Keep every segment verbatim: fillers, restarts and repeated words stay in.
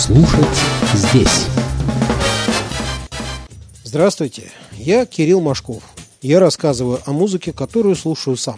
Слушать здесь. Здравствуйте, я Кирилл Машков. Я рассказываю о музыке, которую слушаю сам.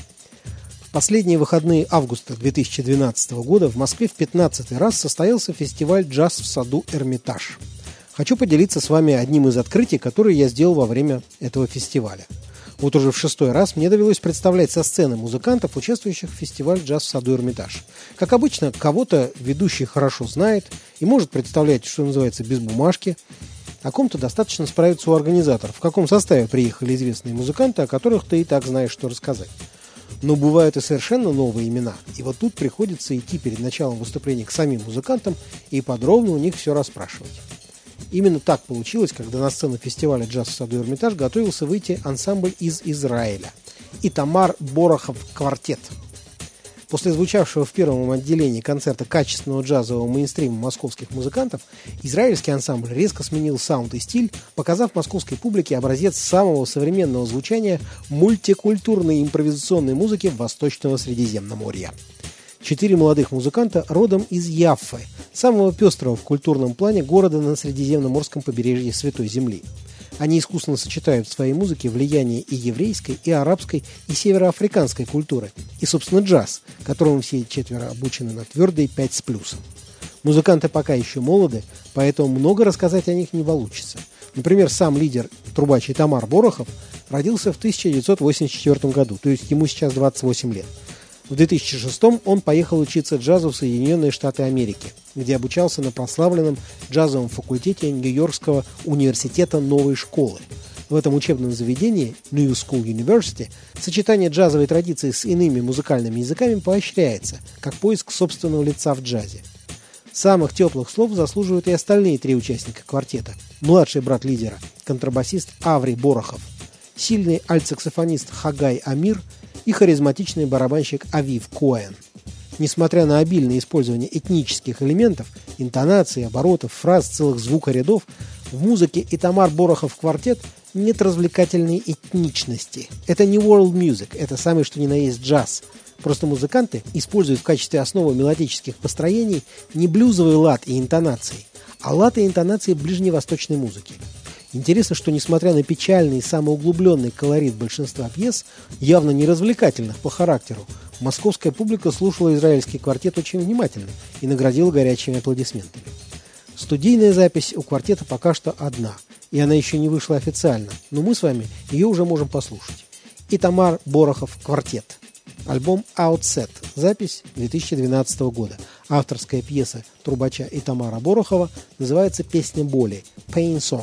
В последние выходные августа две тысячи двенадцатого года в Москве в пятнадцатый раз состоялся фестиваль «Джаз в саду Эрмитаж». Хочу поделиться с вами одним из открытий, которые я сделал во время этого фестиваля. Вот уже в шестой раз мне довелось представлять со сцены музыкантов, участвующих в фестивале «Джаз в саду Эрмитаж». Как обычно, кого-то ведущий хорошо знает и может представлять, что называется, без бумажки, о ком-то достаточно справиться у организаторов, в каком составе приехали известные музыканты, о которых ты и так знаешь, что рассказать. Но бывают и совершенно новые имена, и вот тут приходится идти перед началом выступления к самим музыкантам и подробно у них все расспрашивать. Именно так получилось, когда на сцену фестиваля «Джаз в саду Эрмитаж» готовился выйти ансамбль из Израиля – Итамар Борохов квартет. После звучавшего в первом отделении концерта качественного джазового мейнстрима московских музыкантов, израильский ансамбль резко сменил саунд и стиль, показав московской публике образец самого современного звучания мультикультурной импровизационной музыки Восточного Средиземноморья. Четыре молодых музыканта родом из Яффы, самого пестрого в культурном плане города на Средиземноморском побережье Святой Земли. Они искусно сочетают в своей музыке влияние и еврейской, и арабской, и североафриканской культуры, и, собственно, джаз, которому все четверо обучены на твердые пять с плюсом. Музыканты пока еще молоды, поэтому много рассказать о них не получится. Например, сам лидер, трубач Итамар Борохов, родился в тысяча девятьсот восемьдесят четвёртом году, то есть ему сейчас двадцать восемь лет. В две тысячи шестом он поехал учиться джазу в Соединенные Штаты Америки, где обучался на прославленном джазовом факультете Нью-Йоркского университета новой школы. В этом учебном заведении, New School University, сочетание джазовой традиции с иными музыкальными языками поощряется, как поиск собственного лица в джазе. Самых теплых слов заслуживают и остальные три участника квартета. Младший брат лидера, контрабасист Аври Борохов, сильный альтсаксофонист Хагай Амир и харизматичный барабанщик Авив Коэн. Несмотря на обильное использование этнических элементов, интонаций, оборотов, фраз, целых звукорядов, в музыке Итамар Борохов квартет нет развлекательной этничности. Это не world music, это самый что ни на есть джаз. Просто музыканты используют в качестве основы мелодических построений не блюзовый лад и интонации, а лад и интонации ближневосточной музыки. Интересно, что несмотря на печальный и самоуглубленный колорит большинства пьес, явно не развлекательных по характеру, московская публика слушала израильский квартет очень внимательно и наградила горячими аплодисментами. Студийная запись у квартета пока что одна, и она еще не вышла официально, но мы с вами ее уже можем послушать. Итамар Борохов квартет. Альбом «Outset». Запись две тысячи двенадцатого года. Авторская пьеса трубача Итамара Борохова называется «Песня боли» – «Pain Song».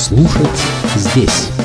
Слушать здесь.